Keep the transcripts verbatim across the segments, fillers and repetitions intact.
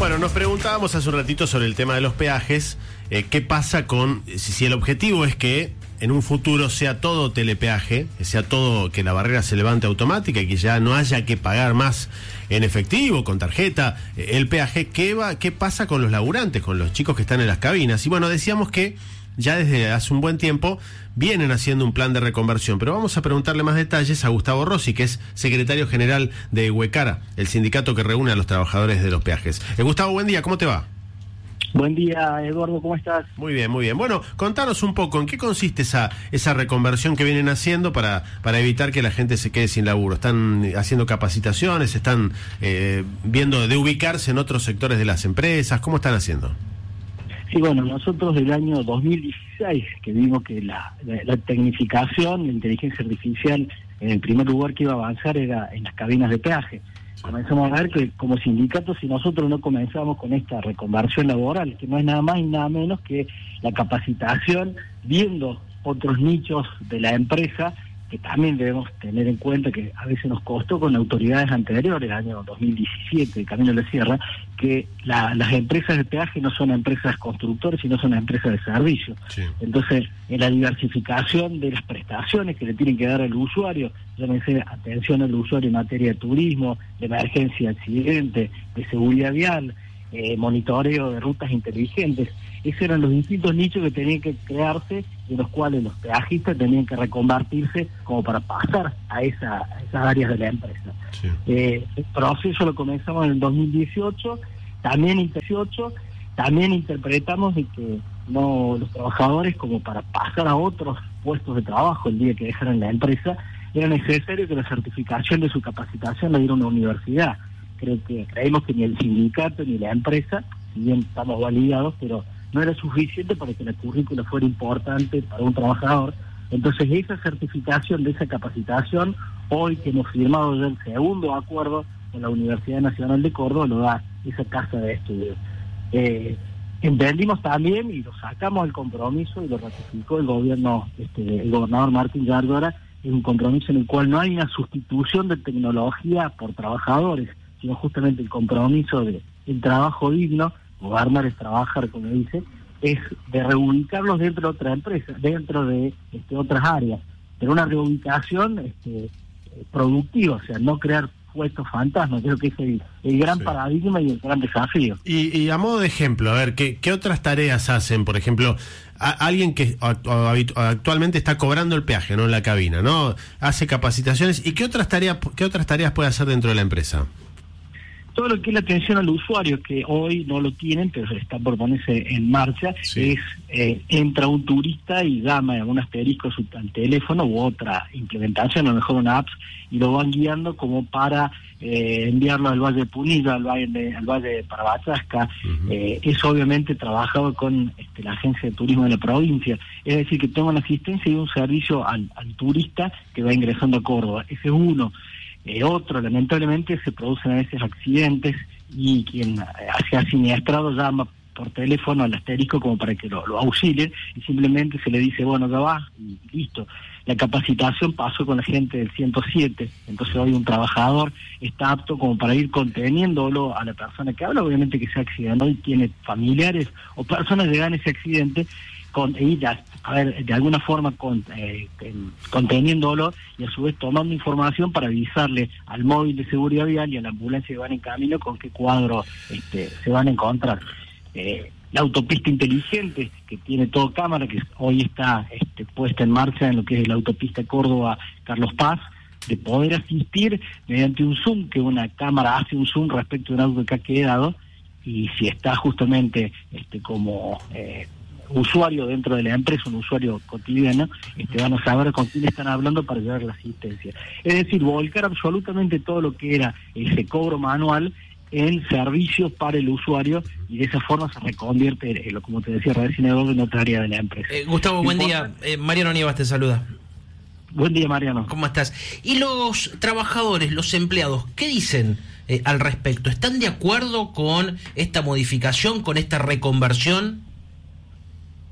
Bueno, nos preguntábamos hace un ratito sobre el tema de los peajes, eh, qué pasa con, si, si el objetivo es que en un futuro sea todo telepeaje, sea todo, que la barrera se levante automática y que ya no haya que pagar más en efectivo, con tarjeta, eh, el peaje, ¿qué va, qué pasa con los laburantes, con los chicos que están en las cabinas? Y bueno, decíamos que ya desde hace un buen tiempo vienen haciendo un plan de reconversión, pero vamos a preguntarle más detalles a Gustavo Rossi, que es secretario general de Huecara, el sindicato que reúne a los trabajadores de los peajes. Eh, Gustavo, buen día, ¿cómo te va? Buen día, Eduardo, ¿cómo estás? Muy bien, muy bien. Bueno, contanos un poco, ¿en qué consiste esa esa reconversión que vienen haciendo para para evitar que la gente se quede sin laburo? ¿Están haciendo capacitaciones? ¿Están eh, viendo de ubicarse en otros sectores de las empresas? ¿Cómo están haciendo? Sí, bueno, nosotros del año dos mil dieciséis, que vimos que la, la, la tecnificación, la inteligencia artificial, en el primer lugar que iba a avanzar era en las cabinas de peaje. Comenzamos a ver que como sindicato, si nosotros no comenzamos con esta reconversión laboral, que no es nada más y nada menos que la capacitación, viendo otros nichos de la empresa, que también debemos tener en cuenta que a veces nos costó con autoridades anteriores, el año dos mil diecisiete, Camino de la Sierra, que la, las empresas de peaje no son empresas constructoras, sino son empresas de servicio. Sí. Entonces, en la diversificación de las prestaciones que le tienen que dar al usuario, llámese atención al usuario en materia de turismo, de emergencia, accidente, de seguridad vial, eh, monitoreo de rutas inteligentes, esos eran los distintos nichos que tenían que crearse, de los cuales los peajistas tenían que reconvertirse como para pasar a, esa, a esas áreas de la empresa. Sí. Eh, el proceso lo comenzamos en el dos mil dieciocho, también en dieciocho, también interpretamos de que no los trabajadores, como para pasar a otros puestos de trabajo el día que dejaran la empresa, era necesario que la certificación de su capacitación la diera una universidad. Creo que creemos que ni el sindicato ni la empresa, si bien estamos validados, pero no era suficiente para que la currícula fuera importante para un trabajador. Entonces esa certificación de esa capacitación, hoy que hemos firmado ya el segundo acuerdo con la Universidad Nacional de Córdoba, lo da esa casa de estudios. Eh, entendimos también y lo sacamos al compromiso y lo ratificó el gobierno, este, el gobernador Martín Gargora, es un compromiso en el cual no hay una sustitución de tecnología por trabajadores, sino justamente el compromiso de el trabajo digno. Gobernar es trabajar, como dice, es de reubicarlos dentro de otra empresa, dentro de este, otras áreas, pero una reubicación este, productiva, o sea, no crear puestos fantasmas. Creo que es el, el gran sí. paradigma y el gran desafío. Y, y a modo de ejemplo, a ver, ¿qué, qué otras tareas hacen? Por ejemplo, a, alguien que actualmente está cobrando el peaje, ¿no?, en la cabina, ¿no? Hace capacitaciones, ¿y qué otras tareas, qué otras tareas puede hacer dentro de la empresa? Todo lo que es la atención al usuario, que hoy no lo tienen, pero está por ponerse en marcha, sí. es, eh, entra un turista y llama a un asterisco al teléfono u otra implementación, a lo mejor una app, y lo van guiando como para eh, enviarlo al Valle de Punilla, al Valle de, al Valle de Parabachasca. Uh-huh. eh, es obviamente trabajado con este, la Agencia de Turismo de la provincia, es decir, que tenga una asistencia y un servicio al, al turista que va ingresando a Córdoba. Ese es uno. Eh, otro, lamentablemente, se producen a veces accidentes y quien se ha siniestrado llama por teléfono al asterisco como para que lo, lo auxilien y simplemente se le dice, bueno, ya va y listo. La capacitación pasó con la gente del ciento siete, entonces hoy un trabajador está apto como para ir conteniéndolo a la persona que habla, obviamente que se ha accidentado y tiene familiares o personas que llegan a ese accidente, con ella, a ver, de alguna forma con, eh, conteniéndolo y a su vez tomando información para avisarle al móvil de seguridad vial y a la ambulancia que van en camino con qué cuadro este, se van a encontrar. Eh, la autopista inteligente, que tiene todo cámara, que hoy está este, puesta en marcha en lo que es la autopista Córdoba-Carlos Paz, de poder asistir mediante un zoom, que una cámara hace un zoom respecto a un auto que ha quedado, y si está justamente este, como... Eh, usuario dentro de la empresa, un usuario cotidiano, este, van a saber con quién están hablando para llevar la asistencia. Es decir, volcar absolutamente todo lo que era ese cobro manual en servicios para el usuario, y de esa forma se reconvierte, eh, como te decía recién, en otra área de la empresa. Eh, Gustavo, buen día. Eh, Mariano Nievas te saluda. Buen día, Mariano. ¿Cómo estás? ¿Y los trabajadores, los empleados, qué dicen eh, al respecto? ¿Están de acuerdo con esta modificación, con esta reconversión?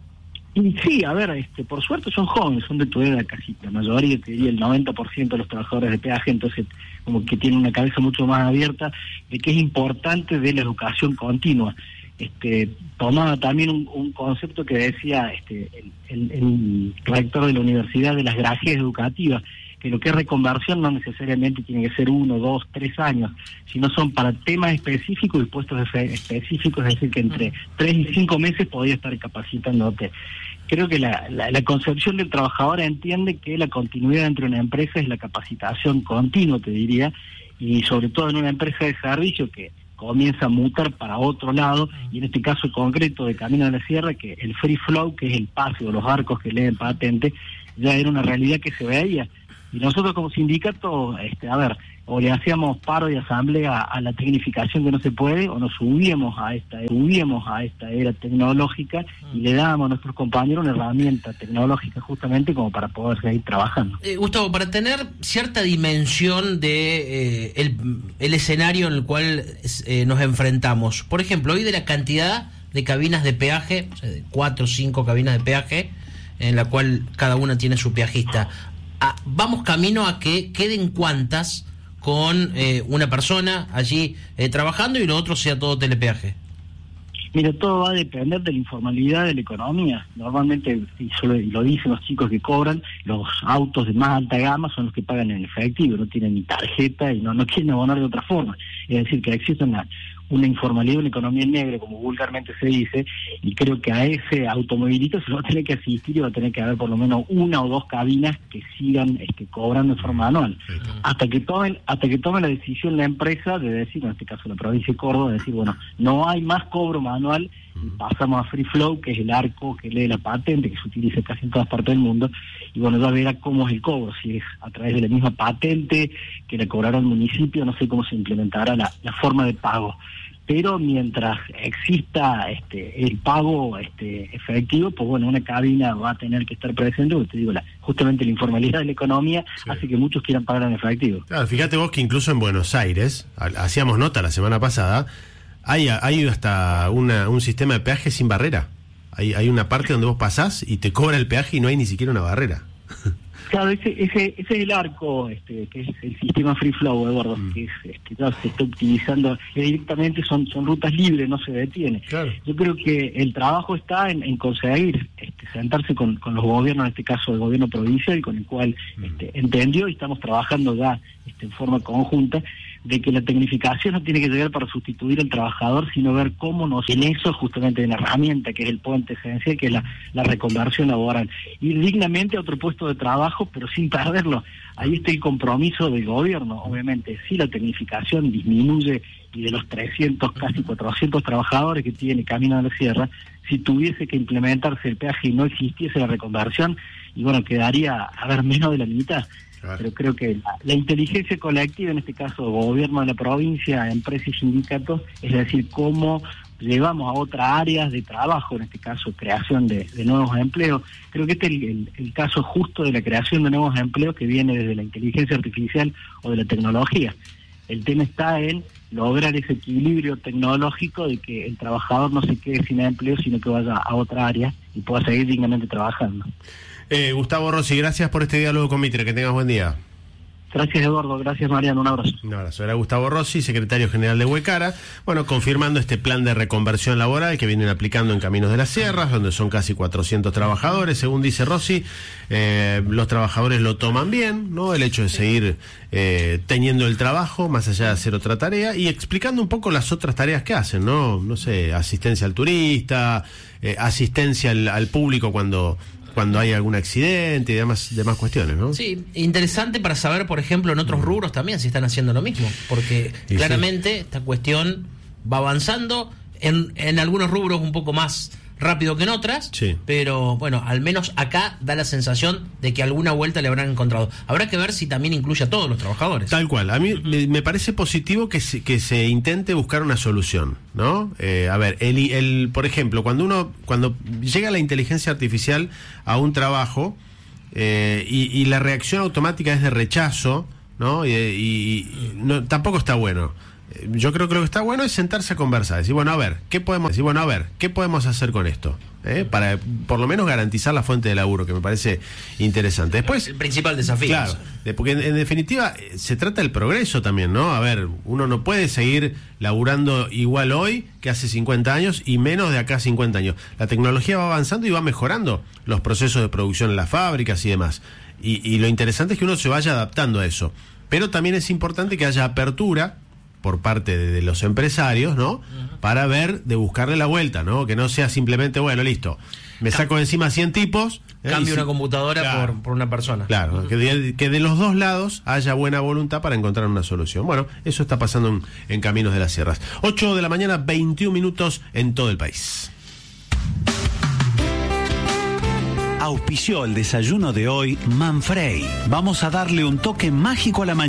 Y sí, a ver, este, por suerte son jóvenes, son de tu edad casi, la mayoría, te diría el noventa por ciento de los trabajadores de peaje, entonces como que tienen una cabeza mucho más abierta de que es importante de la educación continua. Este, tomaba también un, un concepto que decía este, el, el, el rector de la universidad de las granjas educativas, que lo que es reconversión no necesariamente tiene que ser uno, dos, tres años, sino son para temas específicos y puestos específicos, es decir, que entre tres y cinco meses podía estar capacitándote. Creo que la, la, la concepción del trabajador entiende que la continuidad dentro de una empresa es la capacitación continua, te diría, y sobre todo en una empresa de servicio que comienza a mutar para otro lado, y en este caso concreto de Camino de la Sierra, que el free flow, que es el pase o los arcos que leen patente, ya era una realidad que se veía. Y nosotros como sindicato, este, a ver, o le hacíamos paro y asamblea a, a la tecnificación que no se puede, o nos subíamos a esta, subíamos a esta era tecnológica y le dábamos a nuestros compañeros una herramienta tecnológica justamente como para poder seguir trabajando. Eh, Gustavo, para tener cierta dimensión de eh, el, el escenario en el cual eh, nos enfrentamos, por ejemplo, hoy de la cantidad de cabinas de peaje, o sea, de cuatro o cinco cabinas de peaje, en la cual cada una tiene su peajista. Ah, vamos camino a que queden cuantas con eh, una persona allí eh, trabajando y lo otro sea todo telepeaje. Mira, todo va a depender de la informalidad de la economía. Normalmente, y, solo, y lo dicen los chicos que cobran, los autos de más alta gama son los que pagan en efectivo, no tienen ni tarjeta y no, no quieren abonar de otra forma. Es decir, que existe una, una informalidad, una economía negra, como vulgarmente se dice, y creo que a ese automovilista se va a tener que asistir y va a tener que haber por lo menos una o dos cabinas que sigan este, cobrando de forma anual. Hasta que tomen, hasta que tome la decisión la empresa de decir, en este caso la provincia de Córdoba, de decir, bueno, no hay más cobro manual, y pasamos a free flow, que es el arco que lee la patente, que se utiliza casi en todas partes del mundo, y bueno, ya verá cómo es el cobro, si es a través de la misma patente que le cobrará el municipio, no sé cómo se implementará la, la forma de pago. Pero mientras exista este el pago este efectivo, pues bueno, una cabina va a tener que estar presente, porque te digo, la, justamente la informalidad de la economía sí. hace que muchos quieran pagar en efectivo. Claro, fíjate vos que incluso en Buenos Aires, hacíamos nota la semana pasada, hay, hay hasta una, un sistema de peaje sin barrera. Hay, hay una parte donde vos pasás y te cobra el peaje y no hay ni siquiera una barrera. Claro, ese, ese, ese es el arco, este, que es el sistema free flow, Eduardo, mm. que es, este, ya se está utilizando eh, directamente, son, son rutas libres, no se detiene. Claro. Yo creo que el trabajo está en, en conseguir este, sentarse con, con los gobiernos, en este caso el gobierno provincial, con el cual mm. este, entendió y estamos trabajando ya este, en forma conjunta, de que la tecnificación no tiene que llegar para sustituir al trabajador, sino ver cómo nos, en eso justamente en la herramienta, que es el puente esencial, que es la, la reconversión laboral, ir dignamente a otro puesto de trabajo, pero sin perderlo. Ahí está el compromiso del gobierno, obviamente. Si la tecnificación disminuye y de los trescientos, casi cuatrocientos trabajadores que tiene Camino de la Sierra, si tuviese que implementarse el peaje y no existiese la reconversión, y bueno, quedaría a ver menos de la mitad. Claro. Pero creo que la, la inteligencia colectiva, en este caso gobierno de la provincia, empresas y sindicatos, es decir, cómo llevamos a otras áreas de trabajo, en este caso creación de, de nuevos empleos. Creo que este es el, el, el caso justo de la creación de nuevos empleos que viene desde la inteligencia artificial o de la tecnología. El tema está en lograr ese equilibrio tecnológico de que el trabajador no se quede sin empleo, sino que vaya a otra área y pueda seguir dignamente trabajando. Eh, Gustavo Rossi, gracias por este diálogo con Mitre, que tengas buen día. Gracias, Eduardo, gracias, Mariano, un abrazo. Un abrazo. Era Gustavo Rossi, secretario general de Huecara, bueno, confirmando este plan de reconversión laboral que vienen aplicando en Caminos de las Sierras, donde son casi cuatrocientos trabajadores. Según dice Rossi, eh, los trabajadores lo toman bien, ¿no? El hecho de seguir eh, teniendo el trabajo, más allá de hacer otra tarea, y explicando un poco las otras tareas que hacen, ¿no? No sé, asistencia al turista, eh, asistencia al, al público cuando... cuando hay algún accidente y demás, demás cuestiones, ¿no? Sí, interesante para saber, por ejemplo, en otros rubros también si están haciendo lo mismo, porque y claramente sí. esta cuestión va avanzando, en, en algunos rubros un poco más rápido que en otras, sí. pero bueno, al menos acá da la sensación de que alguna vuelta le habrán encontrado. Habrá que ver si también incluye a todos los trabajadores. Tal cual. A mí me, me parece positivo que se, que se intente buscar una solución, ¿no? Eh, a ver, el, el, por ejemplo, cuando uno, cuando llega la inteligencia artificial a un trabajo eh, y, y la reacción automática es de rechazo, ¿no? Y, y, y no, tampoco está bueno. Yo creo que lo que está bueno es sentarse a conversar, decir, bueno, a ver, ¿qué podemos decir? Bueno, a ver, ¿qué podemos hacer con esto? ¿eh? Para por lo menos garantizar la fuente de laburo, que me parece interesante. Después, el principal desafío. Claro, porque en, en definitiva se trata del progreso también, ¿no? A ver, uno no puede seguir laburando igual hoy que hace cincuenta años y menos de acá a cincuenta años. La tecnología va avanzando y va mejorando los procesos de producción en las fábricas y demás. Y, y lo interesante es que uno se vaya adaptando a eso. Pero también es importante que haya apertura por parte de, de los empresarios, ¿no? Uh-huh. Para ver, de buscarle la vuelta, ¿no? Que no sea simplemente, bueno, listo, me saco de encima cien tipos. ¿eh? Cambio si, una computadora claro, por, por una persona. Claro, uh-huh. que, de, que de los dos lados haya buena voluntad para encontrar una solución. Bueno, eso está pasando en, en Caminos de las Sierras. ocho de la mañana, veintiún minutos en todo el país. Auspició el desayuno de hoy Manfrey. Vamos a darle un toque mágico a la mañana.